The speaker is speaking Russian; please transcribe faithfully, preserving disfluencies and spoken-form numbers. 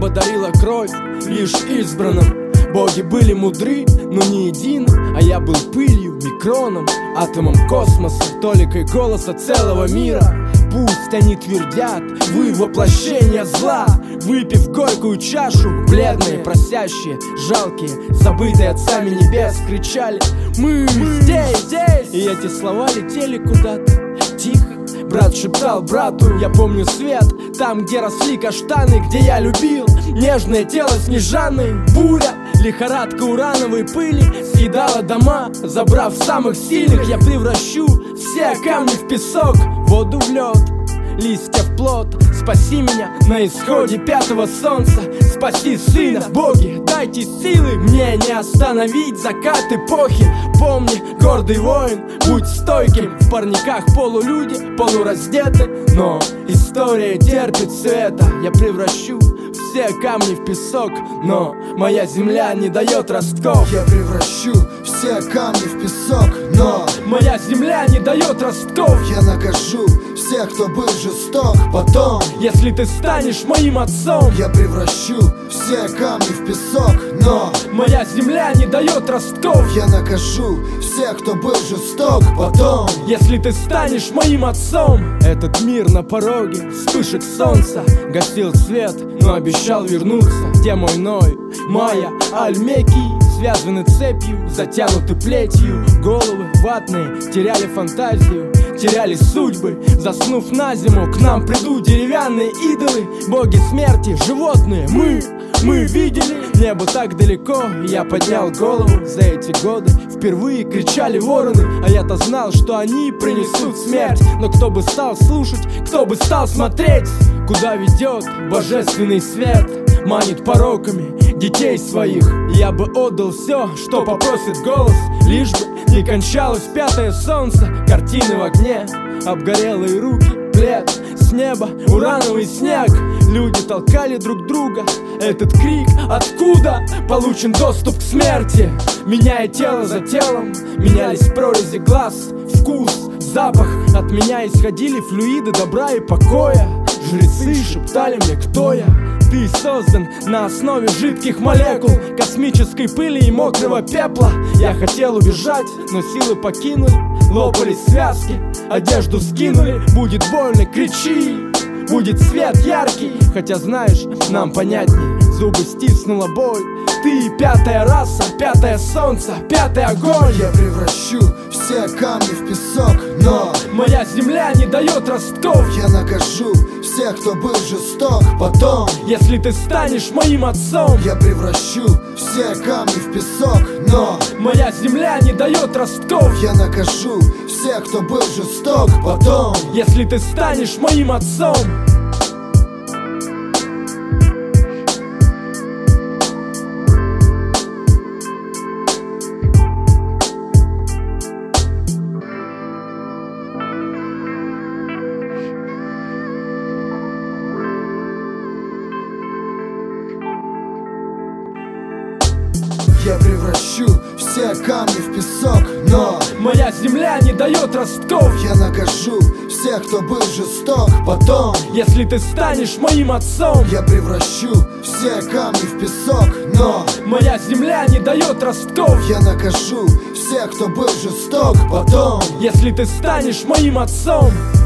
Небо дарило кровь лишь избранным. Боги были мудры, но не един, а я был пылью, микроном, атомом космоса, толикой голоса целого мира. Пусть они твердят, вы воплощение зла, выпив горькую чашу, бледные, просящие, жалкие, забытые отцами небес, кричали: мы, мы здесь, здесь. И эти слова летели куда-то тихо. Брат шептал брату: я помню свет, там, где росли каштаны, где я любил нежное тело Снежаны. Буря, лихорадка урановой пыли съедала дома, забрав самых сильных. Я превращу все камни в песок, воду в лед, листья в плод. Спаси меня на исходе пятого солнца, спаси сына, боги, дайте силы мне не остановить закат эпохи. Помни, гордый воин, будь стойким. В парниках полулюди, полураздеты, но история терпит все это. Я превращу все камни в песок, но моя земля не дает ростков. Я превращу все камни в песок, но моя земля не дает ростков. Я накажу всех, кто был жесток, потом, если ты станешь моим отцом. Я превращу все камни в песок, но моя земля не дает ростков. Я накажу всех, кто был жесток, потом, если ты станешь моим отцом. Этот мир на пороге вспышек солнца гасил свет, но обещал вернуться. Где мой Ной, Майя, Альмеки связаны цепью, затянуты плетью. Головы ватные теряли фантазию, теряли судьбы. Заснув на зиму, к нам придут деревянные идолы. Боги смерти, животные, мы, мы видели небо так далеко. Я поднял голову, за эти годы впервые кричали вороны. А я-то знал, что они принесут смерть. Но кто бы стал слушать, кто бы стал смотреть, куда ведет божественный свет, манит пороками детей своих. Я бы отдал все, что попросит голос, лишь бы не кончалось пятое солнце. Картины в огне, обгорелые руки, плед с неба, урановый снег. Люди толкали друг друга. Этот крик: откуда получен доступ к смерти? Меняя тело за телом, менялись прорези глаз, вкус, запах. От меня исходили флюиды добра и покоя. Жрецы шептали мне, кто я. Ты создан на основе жидких молекул, космической пыли и мокрого пепла. Я хотел убежать, но силы покинули. Лопались связки, одежду скинули. Будет больно, кричи, будет свет яркий. Хотя знаешь, нам понятнее, зубы стиснула боль. Ты пятая раса, пятое солнце, пятый огонь. Я превращу все камни в песок, но моя земля не дает ростков. Я накажу всех, кто был жесток, потом, если ты станешь моим отцом. Я превращу все камни в песок, но моя земля не дает ростков. Я накажу всех, кто был жесток, потом, если ты станешь моим отцом. Я превращу все камни в песок, но моя земля не дает ростков. Я накажу всех, кто был жесток, потом, если ты станешь моим отцом. Я превращу все камни в песок, но моя земля не дает ростков. Я накажу всех, кто был жесток, потом, если ты станешь моим отцом.